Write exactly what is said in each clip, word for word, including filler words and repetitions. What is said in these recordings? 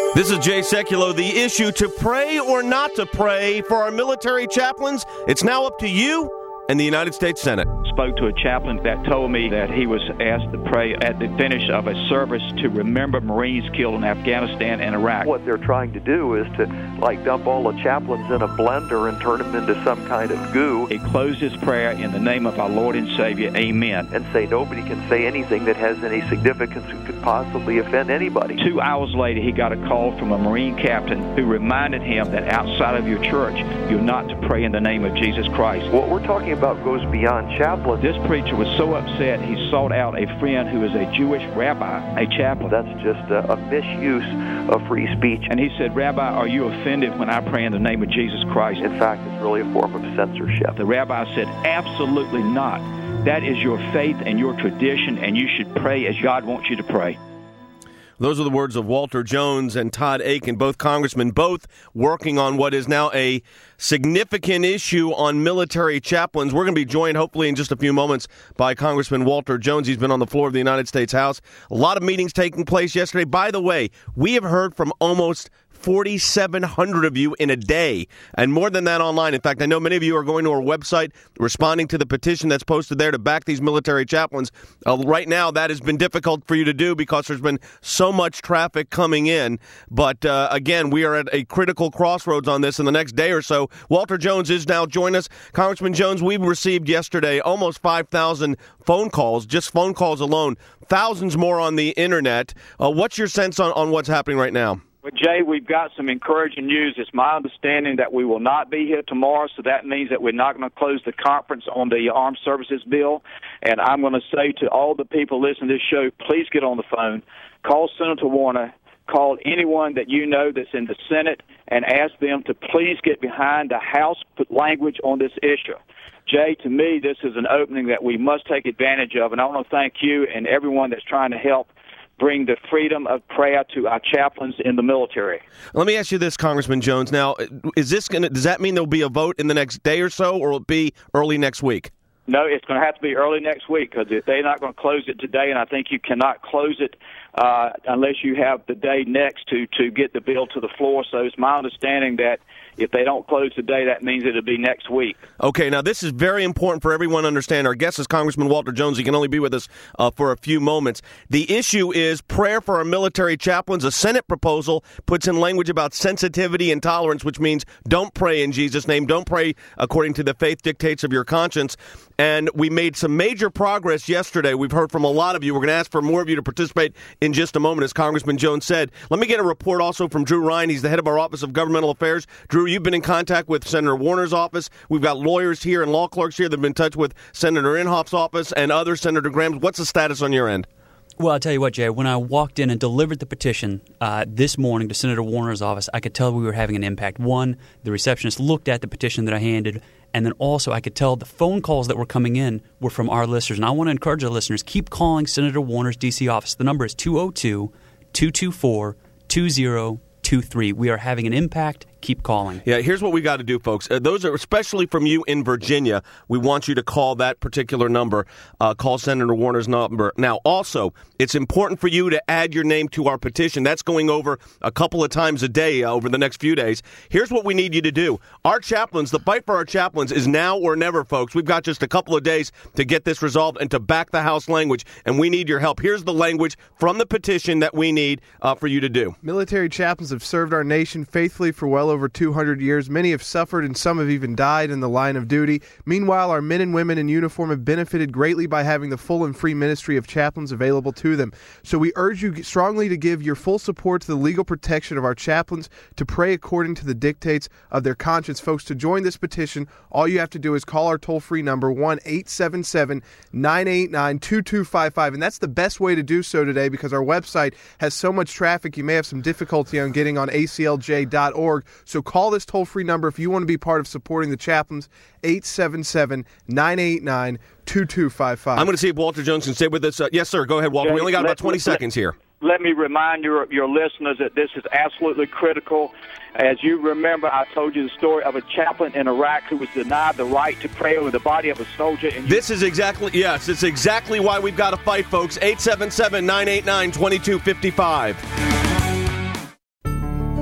This is Jay Sekulow. The issue to pray or not to pray for our military chaplains, it's now up to you and the United States Senate. Spoke to a chaplain that told me that he was asked to pray at the finish of a service to remember Marines killed in Afghanistan and Iraq. What they're trying to do is to, like, dump all the chaplains in a blender and turn them into some kind of goo. He closed his prayer in the name of our Lord and Savior, Amen. And say nobody can say anything that has any significance that could possibly offend anybody. Two hours later, he got a call from a Marine captain who reminded him that outside of your church, you're not to pray in the name of Jesus Christ. What we're talking about goes beyond chaplain. This preacher was so upset, he sought out a friend who is a Jewish rabbi, a chaplain. That's just a, a misuse of free speech. And he said, Rabbi, are you offended when I pray in the name of Jesus Christ? In fact, it's really a form of censorship. The rabbi said, absolutely not. That is your faith and your tradition, and you should pray as God wants you to pray. Those are the words of Walter Jones and Todd Akin, both congressmen, both working on what is now a significant issue on military chaplains. We're going to be joined, hopefully, in just a few moments by Congressman Walter Jones. He's been on the floor of the United States House. A lot of meetings taking place yesterday. By the way, we have heard from almost forty-seven hundred of you in a day, and more than that online. In fact, I know many of you are going to our website, responding to the petition that's posted there to back these military chaplains. Uh, right now, that has been difficult for you to do because there's been so much traffic coming in. But uh, again, we are at a critical crossroads on this in the next day or so. Walter Jones is now joining us. Congressman Jones, we received yesterday almost five thousand phone calls, just phone calls alone, thousands more on the internet. Uh, what's your sense on, on what's happening right now? Well, Jay, we've got some encouraging news. It's my understanding that we will not be here tomorrow, so that means that we're not going to close the conference on the Armed Services Bill. And I'm going to say to all the people listening to this show, please get on the phone, call Senator Warner, call anyone that you know that's in the Senate, and ask them to please get behind the House language on this issue. Jay, to me, this is an opening that we must take advantage of, and I want to thank you and everyone that's trying to help bring the freedom of prayer to our chaplains in the military. Let me ask you this, Congressman Jones. Now, is this going to, does that mean there'll be a vote in the next day or so, or will it be early next week? No, it's going to have to be early next week because if they're not going to close it today, and I think you cannot close it uh, unless you have the day next to, to get the bill to the floor. So it's my understanding that if they don't close today, that means it'll be next week. Okay, now this is very important for everyone to understand. Our guest is Congressman Walter Jones. He can only be with us uh, for a few moments. The issue is prayer for our military chaplains. A Senate proposal puts in language about sensitivity and tolerance, which means don't pray in Jesus' name. Don't pray according to the faith dictates of your conscience. And we made some major progress yesterday. We've heard from a lot of you. We're going to ask for more of you to participate in just a moment, as Congressman Jones said. Let me get a report also from Drew Ryan. He's the head of our Office of Governmental Affairs. Drew, you've been in contact with Senator Warner's office. We've got lawyers here and law clerks here that have been in touch with Senator Inhofe's office and other Senator Graham's. What's the status on your end? Well, I'll tell you what, Jay, when I walked in and delivered the petition uh, this morning to Senator Warner's office, I could tell we were having an impact. One, the receptionist looked at the petition that I handed, and then also I could tell the phone calls that were coming in were from our listeners. And I want to encourage our listeners, keep calling Senator Warner's D C office. The number is two oh two, two two four, two oh two three. We are having an impact. Keep calling. Yeah, here's what we got to do, folks. Uh, those are especially from you in Virginia. We want you to call that particular number. Uh, call Senator Warner's number. Now, also, it's important for you to add your name to our petition. That's going over a couple of times a day uh, over the next few days. Here's what we need you to do. Our chaplains, the fight for our chaplains is now or never, folks. We've got just a couple of days to get this resolved and to back the House language, and we need your help. Here's the language from the petition that we need uh, for you to do. Military chaplains have served our nation faithfully for well over two hundred years. Many have suffered and some have even died in the line of duty. Meanwhile, our men and women in uniform have benefited greatly by having the full and free ministry of chaplains available to them. So we urge you strongly to give your full support to the legal protection of our chaplains, to pray according to the dictates of their conscience. Folks, to join this petition, all you have to do is call our toll-free number, one eight seven seven, nine eight nine, two two five five. And that's the best way to do so today because our website has so much traffic, you may have some difficulty on getting on A C L J dot org. So call Call this toll-free number if you want to be part of supporting the chaplains, eight seven seven, nine eight nine, two two five five. I'm going to see if Walter Jones can stay with us. Uh, yes, sir. Go ahead, Walter. Okay, we only got let, about twenty let, seconds here. Let me remind your, your listeners that this is absolutely critical. As you remember, I told you the story of a chaplain in Iraq who was denied the right to pray over the body of a soldier. And this is exactly, yes, it's exactly why we've got to fight, folks. eight seven seven, nine eight nine, two two five five.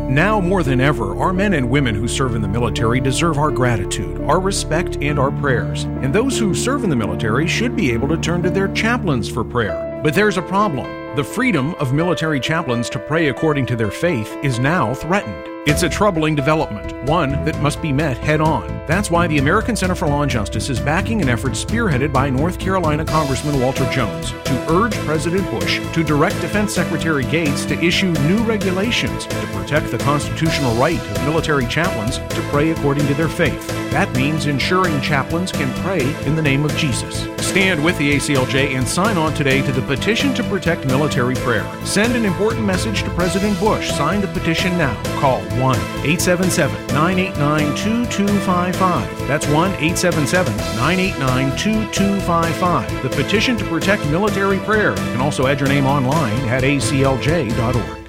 Now more than ever, our men and women who serve in the military deserve our gratitude, our respect, and our prayers. And those who serve in the military should be able to turn to their chaplains for prayer. But there's a problem. The freedom of military chaplains to pray according to their faith is now threatened. It's a troubling development, one that must be met head-on. That's why the American Center for Law and Justice is backing an effort spearheaded by North Carolina Congressman Walter Jones to urge President Bush to direct Defense Secretary Gates to issue new regulations to protect the constitutional right of military chaplains to pray according to their faith. That means ensuring chaplains can pray in the name of Jesus. Stand with the A C L J and sign on today to the Petition to Protect Military Prayer. Send an important message to President Bush. Sign the petition now. Call one eight seven seven, nine eight nine, two two five five. That's one eight seven seven, nine eight nine, two two five five. The Petition to Protect Military Prayer. You can also add your name online at A C L J dot org.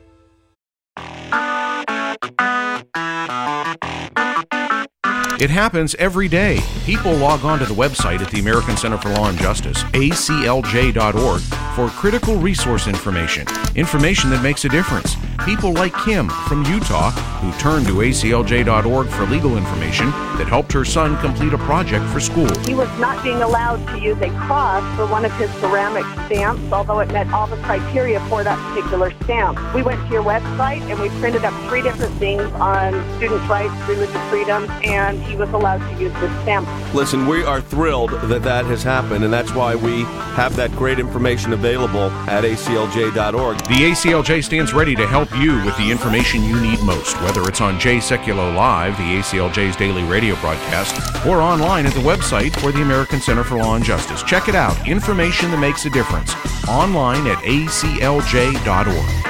It happens every day. People log on to the website at the American Center for Law and Justice, A C L J dot org, for critical resource information, information that makes a difference. People like Kim from Utah, who turned to A C L J dot org for legal information that helped her son complete a project for school. He was not being allowed to use a cross for one of his ceramic stamps, although it met all the criteria for that particular stamp. We went to your website and we printed up three different things on students' rights, religious freedom, and he was allowed to use this stamp. Listen, we are thrilled that that has happened, and that's why we have that great information available at A C L J dot org. The A C L J stands ready to help you with the information you need most, whether it's on J Seculo Live, the A C L J's daily radio broadcast, or online at the website for the American Center for Law and Justice. Check it out. Information that makes a difference. Online at A C L J dot org.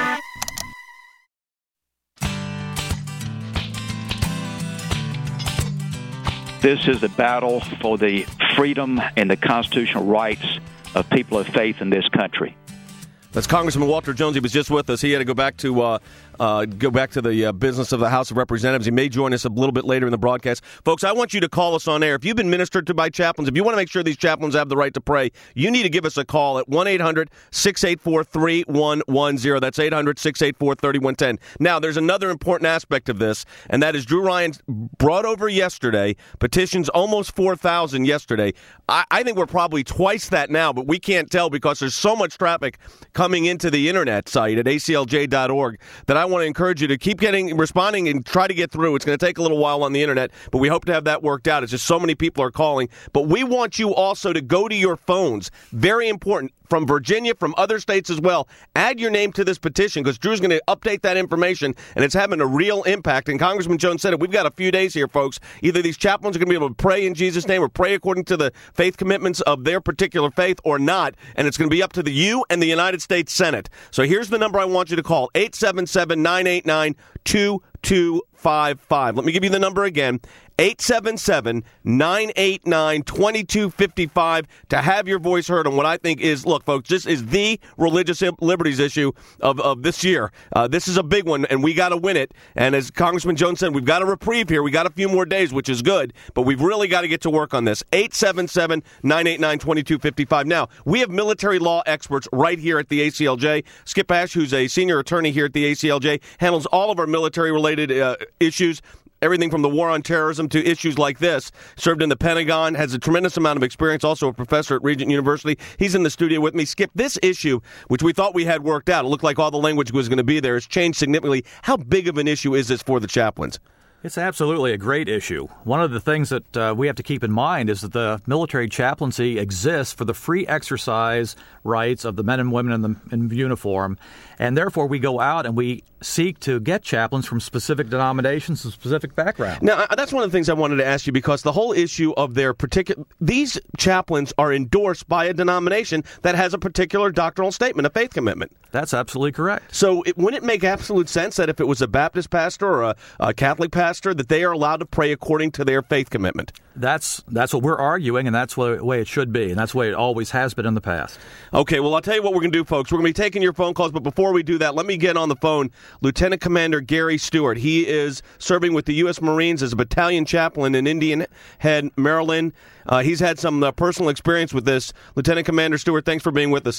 This is a battle for the freedom and the constitutional rights of people of faith in this country. That's Congressman Walter Jones. He was just with us. He had to go back to uh, uh, go back to the uh, business of the House of Representatives. He may join us a little bit later in the broadcast. Folks, I want you to call us on air. If you've been ministered to by chaplains, if you want to make sure these chaplains have the right to pray, you need to give us a call at one eight hundred, six eight four, three one one zero. That's eight hundred, six eight four, three one one zero. Now, there's another important aspect of this, and that is Drew Ryan brought over yesterday, petitions almost four thousand yesterday. I, I think we're probably twice that now, but we can't tell because there's so much traffic coming into the internet site at A C L J dot org that I want to encourage you to keep getting responding and try to get through. It's going to take a little while on the internet, but we hope to have that worked out. It's just so many people are calling. But we want you also to go to your phones. Very important. From Virginia, from other states as well. Add your name to this petition because Drew's going to update that information, and it's having a real impact. And Congressman Jones said it. We've got a few days here, folks. Either these chaplains are going to be able to pray in Jesus' name or pray according to the faith commitments of their particular faith or not, and it's going to be up to the you and the United States Senate. So here's the number I want you to call, eight seven seven, nine eight nine, two two five five. Let me give you the number again, eight seven seven, nine eight nine, two two five five, to have your voice heard on what I think is, look, folks, this is the religious liberties issue of, of this year. Uh, this is a big one, and we got to win it. And as Congressman Jones said, we've got a reprieve here. We got a few more days, which is good, but we've really got to get to work on this. eight seven seven, nine eight nine, two two five five. Now, we have military law experts right here at the A C L J. Skip Ash, who's a senior attorney here at the A C L J, handles all of our military-related uh, issues. Everything from the war on terrorism to issues like this. Served in the Pentagon, has a tremendous amount of experience, also a professor at Regent University. He's in the studio with me. Skip, this issue, which we thought we had worked out, it looked like all the language was going to be there, has changed significantly. How big of an issue is this for the chaplains? It's absolutely a great issue. One of the things that uh, we have to keep in mind is that the military chaplaincy exists for the free exercise rights of the men and women in the in uniform, and therefore we go out and we seek to get chaplains from specific denominations and specific backgrounds. Now, that's one of the things I wanted to ask you, because the whole issue of their particular... These chaplains are endorsed by a denomination that has a particular doctrinal statement, a faith commitment. That's absolutely correct. So it, wouldn't it make absolute sense that if it was a Baptist pastor or a, a Catholic pastor, that they are allowed to pray according to their faith commitment? That's that's what we're arguing, and that's the way it should be, and that's the way it always has been in the past. Okay, well, I'll tell you what we're going to do, folks. We're going to be taking your phone calls, but before we do that, let me get on the phone Lieutenant Commander Gary Stewart. He is serving with the U S Marines as a battalion chaplain in Indian Head, Maryland. Uh, he's had some uh, personal experience with this. Lieutenant Commander Stewart, thanks for being with us today.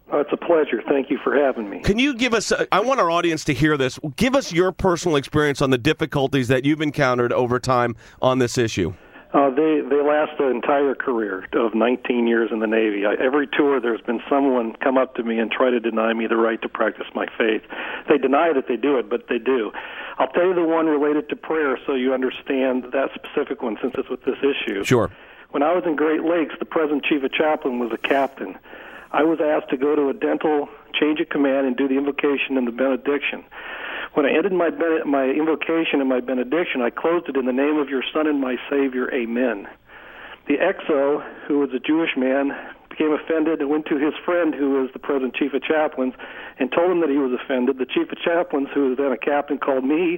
Oh, it's a pleasure. Thank you for having me. Can you give us, uh, I want our audience to hear this, give us your personal experience on the difficulties that you've encountered over time on this issue. Uh, they they last an entire career of nineteen years in the Navy. I, every tour, there's been someone come up to me and try to deny me the right to practice my faith. They deny that they do it, but they do. I'll tell you the one related to prayer so you understand that specific one, since it's with this issue. Sure. When I was in Great Lakes, the present chief of chaplain was a captain. I was asked to go to a dental change of command and do the invocation and the benediction. When I ended my my invocation and my benediction, I closed it in the name of your Son and my Savior, Amen. The X O, who was a Jewish man, became offended and went to his friend, who was the present chief of chaplains, and told him that he was offended. The chief of chaplains, who was then a captain, called me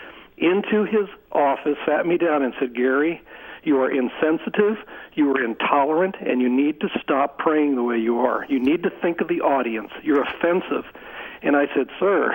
into his office, sat me down, and said, Gary, you are insensitive, you are intolerant, and you need to stop praying the way you are. You need to think of the audience. You're offensive. And I said, sir,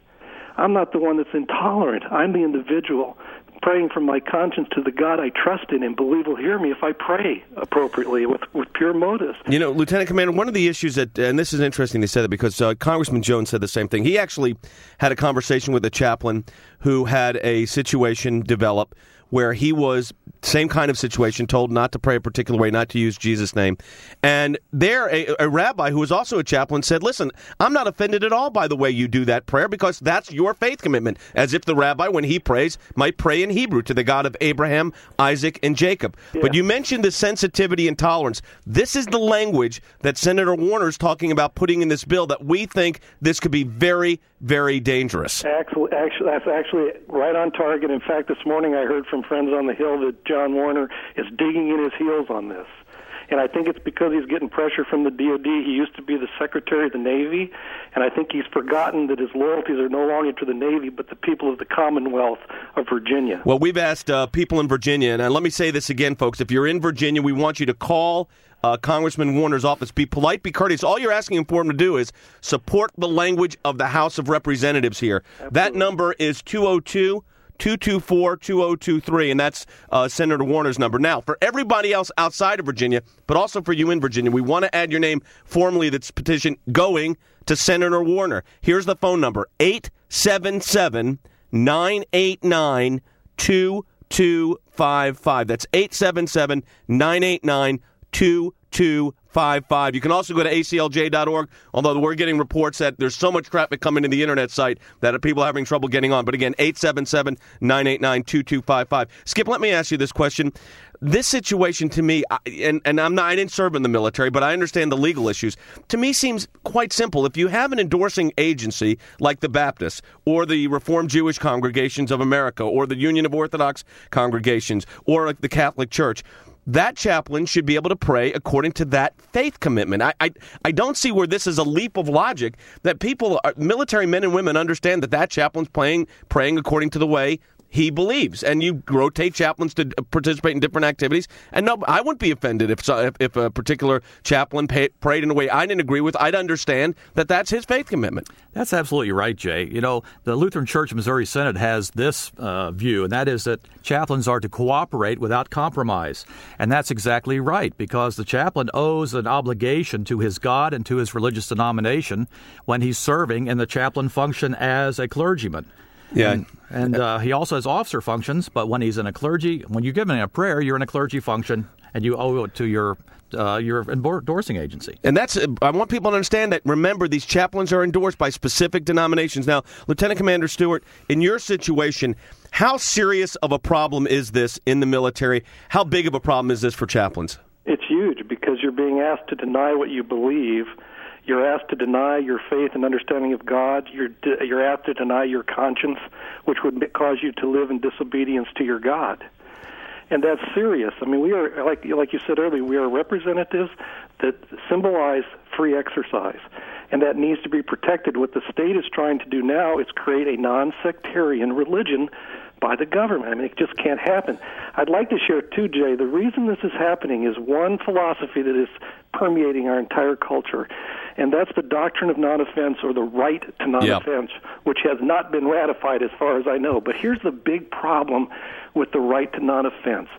I'm not the one that's intolerant. I'm the individual praying from my conscience to the God I trust in and believe will hear me if I pray appropriately with, with pure motives. You know, Lieutenant Commander, one of the issues that, and this is interesting they said that because uh, Congressman Jones said the same thing. He actually had a conversation with a chaplain who had a situation develop where he was, same kind of situation, told not to pray a particular way, not to use Jesus' name. And there, a, a rabbi who was also a chaplain said, listen, I'm not offended at all by the way you do that prayer because that's your faith commitment, as if the rabbi, when he prays, might pray in Hebrew to the God of Abraham, Isaac, and Jacob. Yeah. But you mentioned the sensitivity and tolerance. This is the language that Senator Warner's talking about putting in this bill that we think this could be very, very dangerous. Actually, actually, that's actually right on target. In fact, this morning I heard from friends on the Hill that John Warner is digging in his heels on this. And I think it's because he's getting pressure from the D O D. He used to be the Secretary of the Navy, and I think he's forgotten that his loyalties are no longer to the Navy, but the people of the Commonwealth of Virginia. Well, we've asked uh, people in Virginia, and uh, let me say this again, folks. If you're in Virginia, we want you to call uh, Congressman Warner's office. Be polite, be courteous. All you're asking for him to do is support the language of the House of Representatives here. Absolutely. That number is two oh two, two two four, two oh two three, and that's uh, Senator Warner's number. Now, for everybody else outside of Virginia, but also for you in Virginia, we want to add your name formally, that's petition going to Senator Warner. Here's the phone number, eight seven seven, nine eight nine, two two five five. That's eight seven seven, nine eight nine, two two five five. You can also go to A C L J dot org, although we're getting reports that there's so much traffic coming to the internet site that people are having trouble getting on. But again, eight seven seven, nine eight nine, two two five five. Skip, let me ask you this question. This situation to me, and, and I'm not, I didn't serve in the military, but I understand the legal issues, to me seems quite simple. If you have an endorsing agency like the Baptists or the Reformed Jewish Congregations of America or the Union of Orthodox Congregations or like the Catholic Church, that chaplain should be able to pray according to that faith commitment. I, I I don't see where this is a leap of logic that people, military men and women, understand that that chaplain's praying, praying according to the way he believes. And you rotate chaplains to participate in different activities. And no, I wouldn't be offended if if, if a particular chaplain pay, prayed in a way I didn't agree with. I'd understand that that's his faith commitment. That's absolutely right, Jay. You know, the Lutheran Church Missouri Synod has this uh, view, and that is that chaplains are to cooperate without compromise. And that's exactly right, because the chaplain owes an obligation to his God and to his religious denomination when he's serving in the chaplain function as a clergyman. Yeah. And, and uh, he also has officer functions, but when he's in a clergy, when you're giving a prayer, you're in a clergy function, and you owe it to your uh, your endorsing agency. And that's, I want people to understand that, remember, these chaplains are endorsed by specific denominations. Now, Lieutenant Commander Stewart, in your situation, how serious of a problem is this in the military? How big of a problem is this for chaplains? It's huge, because you're being asked to deny what you believe. You're asked to deny your faith and understanding of God. You're you're asked to deny your conscience, which would cause you to live in disobedience to your God. And that's serious. I mean, we are, like like you said earlier, we are representatives that symbolize free exercise, and that needs to be protected. What the state is trying to do now is create a non-sectarian religion by the government. I mean, it just can't happen. I'd like to share, too, Jay, the reason this is happening is one philosophy that is permeating our entire culture, and that's the doctrine of non-offense, or the right to non-offense, yep. which has not been ratified as far as I know. But here's the big problem with the right to non-offense.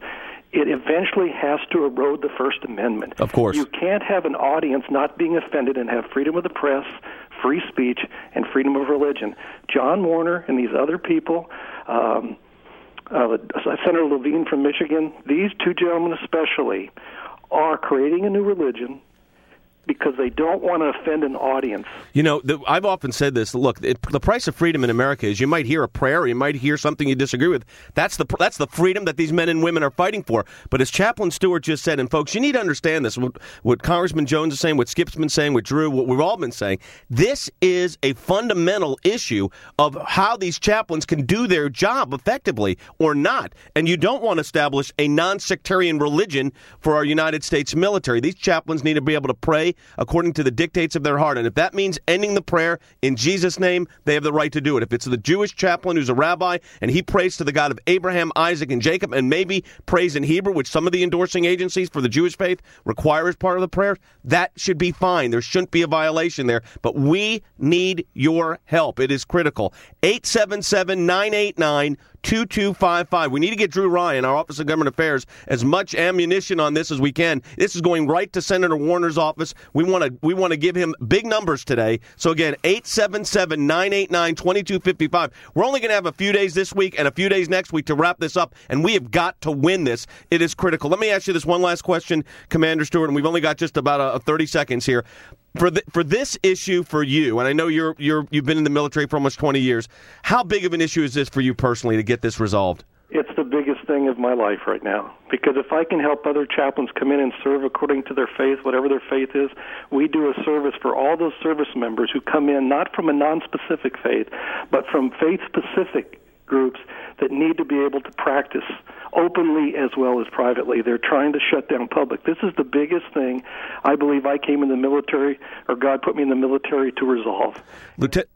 it eventually has to erode the First Amendment. Of course. You can't have an audience not being offended and have freedom of the press, free speech, and freedom of religion. John Warner and these other people, um, uh, Senator Levine from Michigan, these two gentlemen especially, are creating a new religion because they don't want to offend an audience. You know, the, I've often said this. Look, it, the price of freedom in America is you might hear a prayer, or you might hear something you disagree with. That's the that's the freedom that these men and women are fighting for. But as Chaplain Stewart just said, and folks, you need to understand this, what, what Congressman Jones is saying, what Skip's been saying, what Drew, what we've all been saying, this is a fundamental issue of how these chaplains can do their job effectively or not. And you don't want to establish a non-sectarian religion for our United States military. These chaplains need to be able to pray according to the dictates of their heart. And if that means ending the prayer in Jesus' name, they have the right to do it. If it's the Jewish chaplain who's a rabbi and he prays to the God of Abraham, Isaac, and Jacob, and maybe prays in Hebrew, which some of the endorsing agencies for the Jewish faith require as part of the prayer, that should be fine. There shouldn't be a violation there. But we need your help. It is critical. eight seven seven, nine eight nine, two two five five. We need to get Drew Ryan, our Office of Government Affairs, as much ammunition on this as we can. This is going right to Senator Warner's office. We want to we want to give him big numbers today. So again, eight seven seven, nine eight nine, two two five five. We're only going to have a few days this week and a few days next week to wrap this up, and we have got to win this. It is critical. Let me ask you this one last question, Commander Stewart, and we've only got just about a, a thirty seconds here. For the, for this issue for you, and I know you're you're you've been in the military for almost twenty years, how big of an issue is this for you personally to get this resolved? It's the biggest thing of my life right now, because if I can help other chaplains come in and serve according to their faith, whatever their faith is, we do a service for all those service members who come in not from a non-specific faith, but from faith-specific groups that need to be able to practice openly as well as privately. They're trying to shut down public. This is the biggest thing I believe I came in the military, or God put me in the military to resolve. Lieutenant.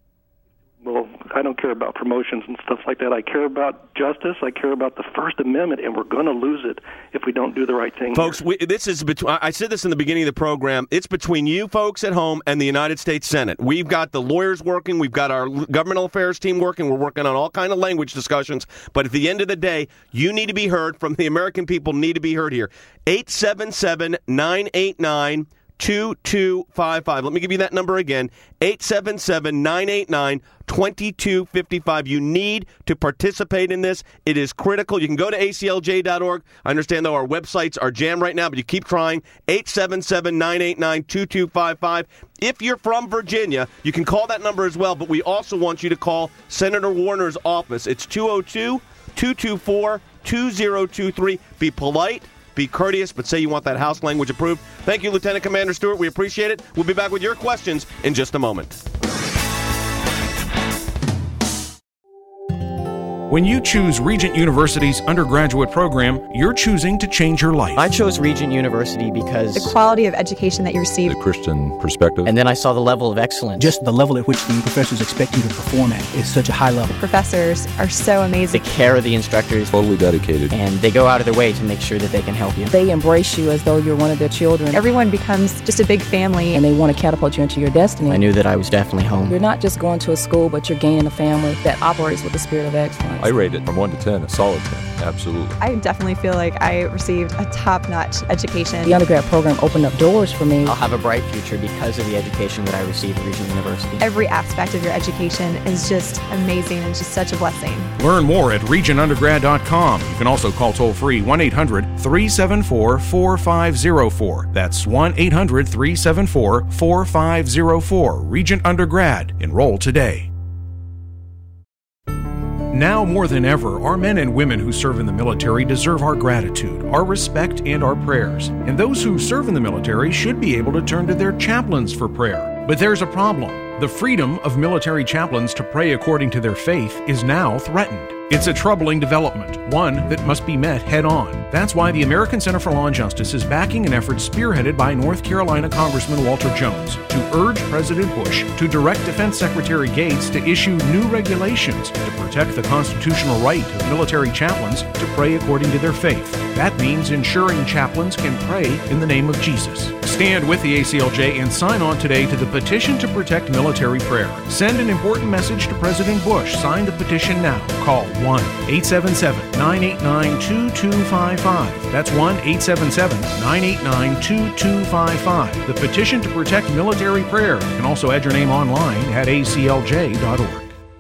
Well, I don't care about promotions and stuff like that. I care about justice. I care about the First Amendment, and we're going to lose it if we don't do the right thing. Folks, we, this is between, I said this in the beginning of the program. It's between you folks at home and the United States Senate. We've got the lawyers working. We've got our governmental affairs team working. We're working on all kind of language discussions. But at the end of the day, you need to be heard from the American people. Need to be heard here. eight seven seven, nine eight nine, two two five five. Let me give you that number again. eight seven seven, nine eight nine, two two five five. You need to participate in this. It is critical. You can go to A C L J dot org. I understand, though, our websites are jammed right now, but you keep trying. eight seven seven, nine eight nine, two two five five. If you're from Virginia, you can call that number as well, but we also want you to call Senator Warner's office. It's two oh two, two two four, two oh two three. Be polite. Be courteous, but say you want that House language approved. Thank you, Lieutenant Commander Stewart. We appreciate it. We'll be back with your questions in just a moment. When you choose Regent University's undergraduate program, you're choosing to change your life. I chose Regent University because the quality of education that you receive, the Christian perspective, and then I saw the level of excellence. Just the level at which the professors expect you to perform at is such a high level. The professors are so amazing. The care of the instructors, totally dedicated, and they go out of their way to make sure that they can help you. They embrace you as though you're one of their children. Everyone becomes just a big family, and they want to catapult you into your destiny. I knew that I was definitely home. You're not just going to a school, but you're gaining a family that operates with the spirit of excellence. I rate it from one to ten, a solid ten, absolutely. I definitely feel like I received a top-notch education. The undergrad program opened up doors for me. I'll have a bright future because of the education that I received at Regent University. Every aspect of your education is just amazing and just such a blessing. Learn more at regent undergrad dot com. You can also call toll-free one eight hundred, three seven four, four five zero four. That's one eight hundred, three seven four, four five zero four. Regent Undergrad. Enroll today. Now more than ever, our men and women who serve in the military deserve our gratitude, our respect, and our prayers. And those who serve in the military should be able to turn to their chaplains for prayer. But there's a problem. The freedom of military chaplains to pray according to their faith is now threatened. It's a troubling development, one that must be met head-on. That's why the American Center for Law and Justice is backing an effort spearheaded by North Carolina Congressman Walter Jones to urge President Bush to direct Defense Secretary Gates to issue new regulations to protect the constitutional right of military chaplains to pray according to their faith. That means ensuring chaplains can pray in the name of Jesus. Stand with the A C L J and sign on today to the Petition to Protect Military Prayer. Send an important message to President Bush. Sign the petition now. Call one eight seven seven, nine eight nine, two two five five. That's one eight seven seven, nine eight nine, two two five five. The Petition to Protect Military Prayer. You can also add your name online at a c l j dot org.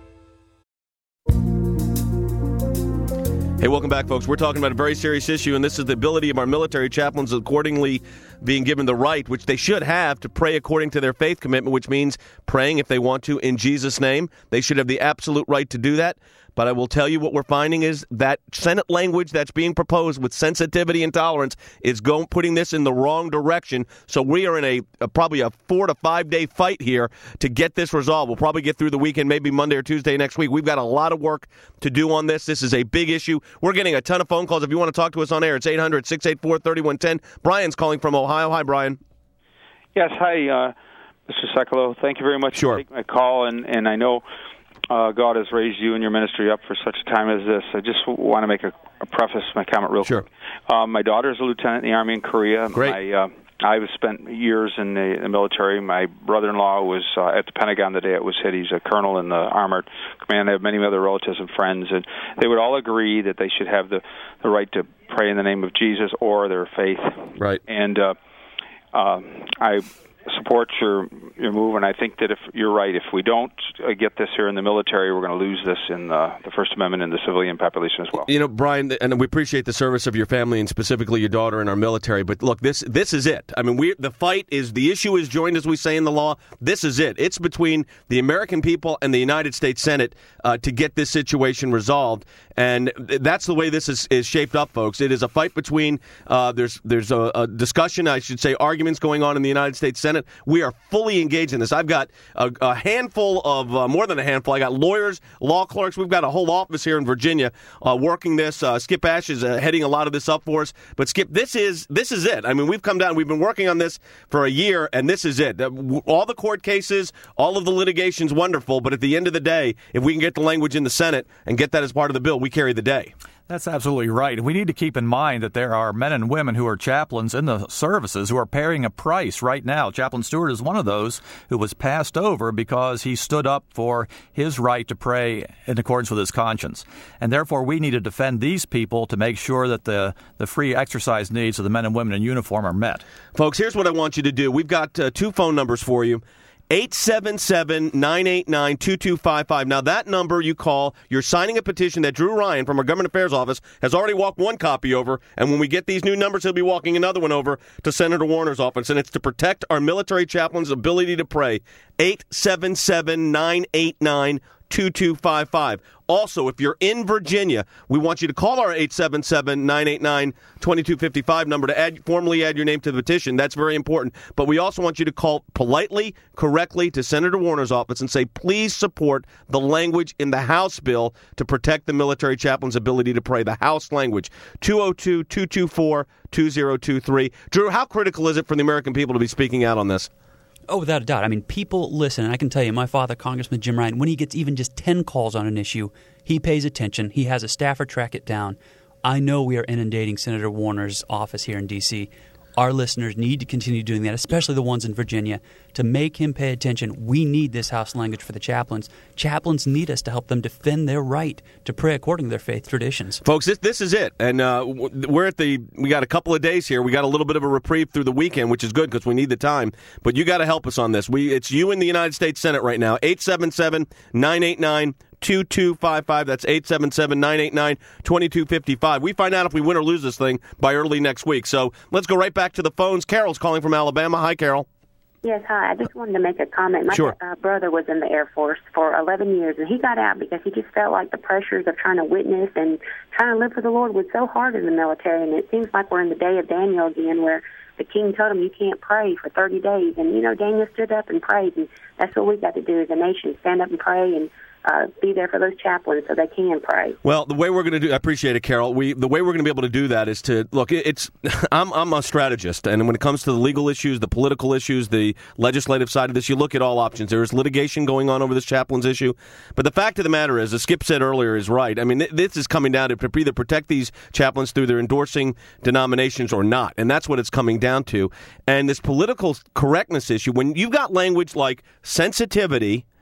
Hey, welcome back, folks. We're talking about a very serious issue, and this is the ability of our military chaplains accordingly being given the right, which they should have, to pray according to their faith commitment, which means praying if they want to in Jesus' name. They should have the absolute right to do that. But I will tell you what we're finding is that Senate language that's being proposed with sensitivity and tolerance is going putting this in the wrong direction. So we are in a, a probably a four to five day fight here to get this resolved. We'll probably get through the weekend, maybe Monday or Tuesday next week. We've got a lot of work to do on this. This is a big issue. We're getting a ton of phone calls. If you want to talk to us on air, it's eight hundred, six eight four, three one one zero. Brian's calling from Ohio. Hi, Brian. Yes, hi, uh, Mister Sekulow. Thank you very much sure. for taking my call, and, and I know Uh, God has raised you and your ministry up for such a time as this. I just w- want to make a, a preface to my comment real sure. quick. Um, my daughter is a lieutenant in the Army in Korea. Great. My, uh, I've spent years in the, in the military. My brother-in-law was uh, at the Pentagon the day it was hit. He's a colonel in the Armored Command. I have many other relatives and friends, and they would all agree that they should have the, the right to pray in the name of Jesus or their faith. Right. And uh, uh, I support your your move, and I think that if you're right, if we don't uh, get this here in the military, we're going to lose this in the, the First Amendment in the civilian population as well. You know, Brian, and we appreciate the service of your family and specifically your daughter in our military. But look, this this is it. I mean, we the fight is the issue is joined, as we say in the law. This is it. It's between the American people and the United States Senate uh, to get this situation resolved. And that's the way this is, is shaped up, folks. It is a fight between, uh, there's there's a, a discussion, I should say, arguments going on in the United States Senate. We are fully engaged in this. I've got a, a handful of, uh, more than a handful, I got lawyers, law clerks. We've got a whole office here in Virginia uh, working this. Uh, Skip Ash is uh, heading a lot of this up for us. But, Skip, this is this is it. I mean, we've come down, we've been working on this for a year, and this is it. All the court cases, all of the litigation's wonderful, but at the end of the day, if we can get the language in the Senate and get that as part of the bill, we carry the day. That's absolutely right. We need to keep in mind that there are men and women who are chaplains in the services who are paying a price right now. Chaplain Stewart is one of those who was passed over because he stood up for his right to pray in accordance with his conscience. And therefore, we need to defend these people to make sure that the, the free exercise needs of the men and women in uniform are met. Folks, here's what I want you to do. We've got uh, two phone numbers for you. eight seven seven, nine eight nine, two two five five. Now, that number you call, you're signing a petition that Drew Ryan from our Government Affairs Office has already walked one copy over, and when we get these new numbers, he'll be walking another one over to Senator Warner's office, and it's to protect our military chaplains' ability to pray. eight seven seven, nine eight nine, two two five five. Also, if you're in Virginia, we want you to call our eight seven seven, nine eight nine, two two five five number to add, formally add your name to the petition. That's very important. But we also want you to call politely, correctly to Senator Warner's office and say, please support the language in the House bill to protect the military chaplain's ability to pray. The House language, two oh two, two two four, two oh two three. Drew, how critical is it for the American people to be speaking out on this? Oh, without a doubt. I mean, people listen. And I can tell you, my father, Congressman Jim Ryan, when he gets even just ten calls on an issue, he pays attention. He has a staffer track it down. I know we are inundating Senator Warner's office here in D C Our listeners need to continue doing that, especially the ones in Virginia, to make him pay attention. We need this House language for the chaplains. Chaplains need us to help them defend their right to pray according to their faith traditions. Folks, this this is it. And uh, we're at the, we got a couple of days here. We got a little bit of a reprieve through the weekend, which is good because we need the time. But you got to help us on this. We It's you in the United States Senate right now. eight seven seven, nine eight nine, two two five five. That's eight seven seven, nine eight nine, two two five five. We find out if we win or lose this thing by early next week. So let's go right back to the phones. Carol's calling from Alabama. Hi, Carol. Yes, hi. I just wanted to make a comment. My sure. uh, brother was in the Air Force for eleven years, and he got out because he just felt like the pressures of trying to witness and trying to live for the Lord was so hard in the military. And it seems like we're in the day of Daniel again, where the king told him you can't pray for thirty days. And, you know, Daniel stood up and prayed, and that's what we got to do as a nation, stand up and pray and Uh, be there for those chaplains so they can pray. Well, the way we're going to do, I appreciate it, Carol. We the way we're going to be able to do that is to look. It's I'm I'm a strategist, and when it comes to the legal issues, the political issues, the legislative side of this, you look at all options. There is litigation going on over this chaplains issue, but the fact of the matter is, as Skip said earlier, is right. I mean, this is coming down to either protect these chaplains through their endorsing denominations or not, and that's what it's coming down to. And this political correctness issue, when you've got language like sensitivity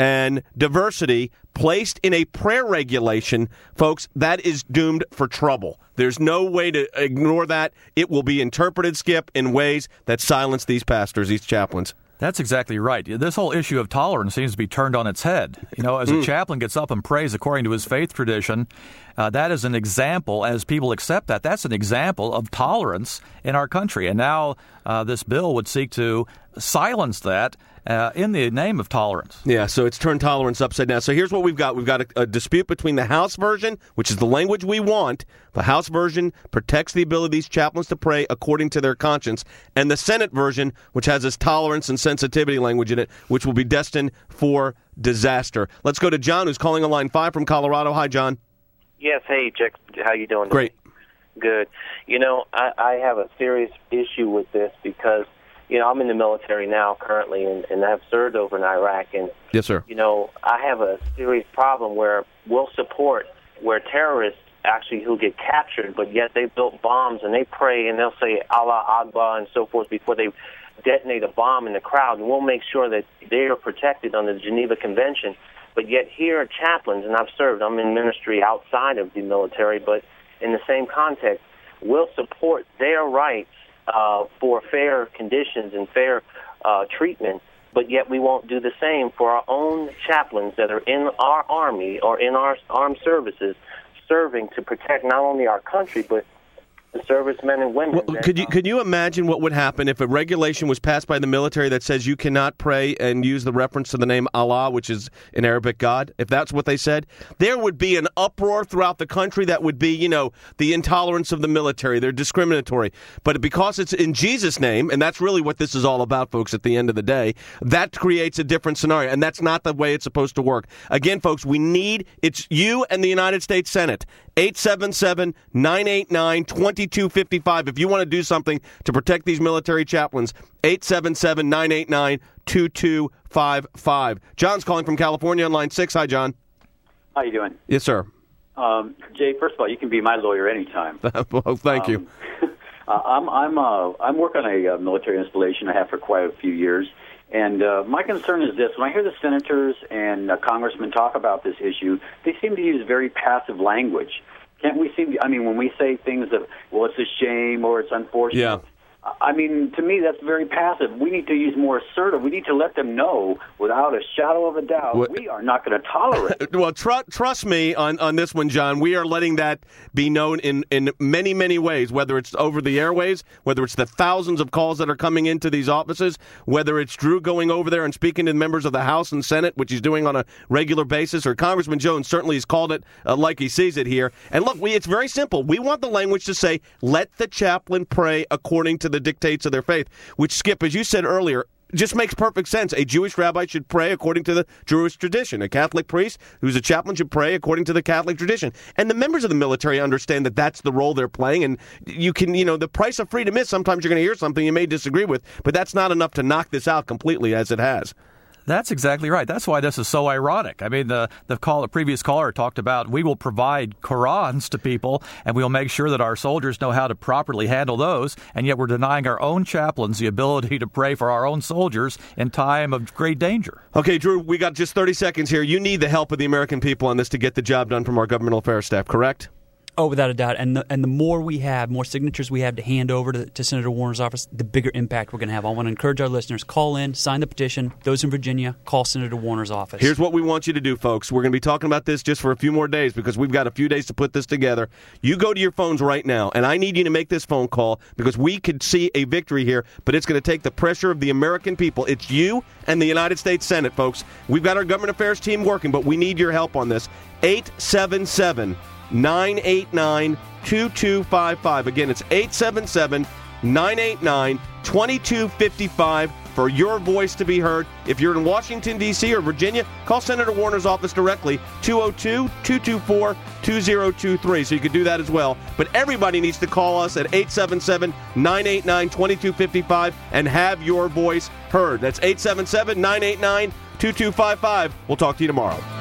and diversity placed in a prayer regulation, folks, that is doomed for trouble. There's no way to ignore that. It will be interpreted, Skip, in ways that silence these pastors, these chaplains. That's exactly right. This whole issue of tolerance seems to be turned on its head. You know, as a mm. chaplain gets up and prays according to his faith tradition, uh, that is an example, as people accept that, that's an example of tolerance in our country. And now uh, this bill would seek to silence that uh, in the name of tolerance. Yeah, so it's turned tolerance upside down. So here's what we've got. We've got a, a dispute between the House version, which is the language we want. The House version protects the ability of these chaplains to pray according to their conscience, and the Senate version, which has this tolerance and sensitivity language in it, which will be destined for disaster. Let's go to John, who's calling on line five from Colorado. Hi, John. Yes, hey, Jack. How you doing? Great. Good. You know, I, I have a serious issue with this because, you know, I'm in the military now currently, and, and I've served over in Iraq. And, yes, sir. You know, I have a serious problem where we'll support where terrorists actually who get captured, but yet they built bombs and they pray and they'll say Allah Akbar and so forth before they detonate a bomb in the crowd, and we'll make sure that they are protected under the Geneva Convention. But yet here, chaplains, and I've served, I'm in ministry outside of the military, but in the same context, will support their rights uh, for fair conditions and fair uh, treatment, but yet we won't do the same for our own chaplains that are in our army or in our armed services, serving to protect not only our country, but the servicemen and women. Well, could you could you imagine what would happen if a regulation was passed by the military that says you cannot pray and use the reference to the name Allah, which is in Arabic God? If that's what they said, there would be an uproar throughout the country that would be, you know, the intolerance of the military. They're discriminatory. But because it's in Jesus' name, and that's really what this is all about, folks, at the end of the day, that creates a different scenario. And that's not the way it's supposed to work. Again, folks, we need, it's you and the United States Senate. eight seven seven, nine eight nine, two two five five. If you want to do something to protect these military chaplains, eight seven seven, nine eight nine, two two five five. John's calling from California on line six. Hi, John. How you doing? Yes, sir. Um, Jay, first of all, you can be my lawyer anytime. Well, thank um, you. uh, I'm I'm uh, I'm working on a uh, military installation. I have for quite a few years. And uh, my concern is this. When I hear the senators and uh, congressmen talk about this issue, they seem to use very passive language. Can't we see, I mean, when we say things of, well, it's a shame or it's unfortunate, yeah. I mean, to me, that's very passive. We need to use more assertive. We need to let them know, without a shadow of a doubt, what? we are not going to tolerate. Well, tr- trust me on, on this one, John. We are letting that be known in, in many, many ways, whether it's over the airways, whether it's the thousands of calls that are coming into these offices, whether it's Drew going over there and speaking to members of the House and Senate, which he's doing on a regular basis, or Congressman Jones certainly has called it uh, like he sees it here. And look, we, it's very simple. We want the language to say, let the chaplain pray according to the dictates of their faith, which, Skip, as you said earlier, just makes perfect sense. A Jewish rabbi should pray according to the Jewish tradition. A Catholic priest who's a chaplain should pray according to the Catholic tradition. And the members of the military understand that that's the role they're playing. And you can, you know, the price of freedom is sometimes you're going to hear something you may disagree with, but that's not enough to knock this out completely as it has. That's exactly right. That's why this is so ironic. I mean, the the, call, the previous caller talked about we will provide Qurans to people, and we'll make sure that our soldiers know how to properly handle those, and yet we're denying our own chaplains the ability to pray for our own soldiers in time of great danger. Okay, Drew, we got just thirty seconds here. You need the help of the American people on this to get the job done from our governmental affairs staff, correct? Oh, without a doubt. And the, and the more we have, more signatures we have to hand over to, to Senator Warner's office, the bigger impact we're going to have. I want to encourage our listeners, call in, sign the petition. Those in Virginia, call Senator Warner's office. Here's what we want you to do, folks. We're going to be talking about this just for a few more days because we've got a few days to put this together. You go to your phones right now, and I need you to make this phone call because we could see a victory here, but it's going to take the pressure of the American people. It's you and the United States Senate, folks. We've got our government affairs team working, but we need your help on this. eight seven seven, nine eight nine, two two five five. Again, it's eight seven seven, nine eight nine, two two five five for your voice to be heard. If you're in Washington, D C or Virginia, call Senator Warner's office directly, two oh two, two two four, two oh two three. So you can do that as well. But everybody needs to call us at eight seven seven, nine eight nine, two two five five and have your voice heard. That's eight seven seven, nine eight nine, two two five five. We'll talk to you tomorrow.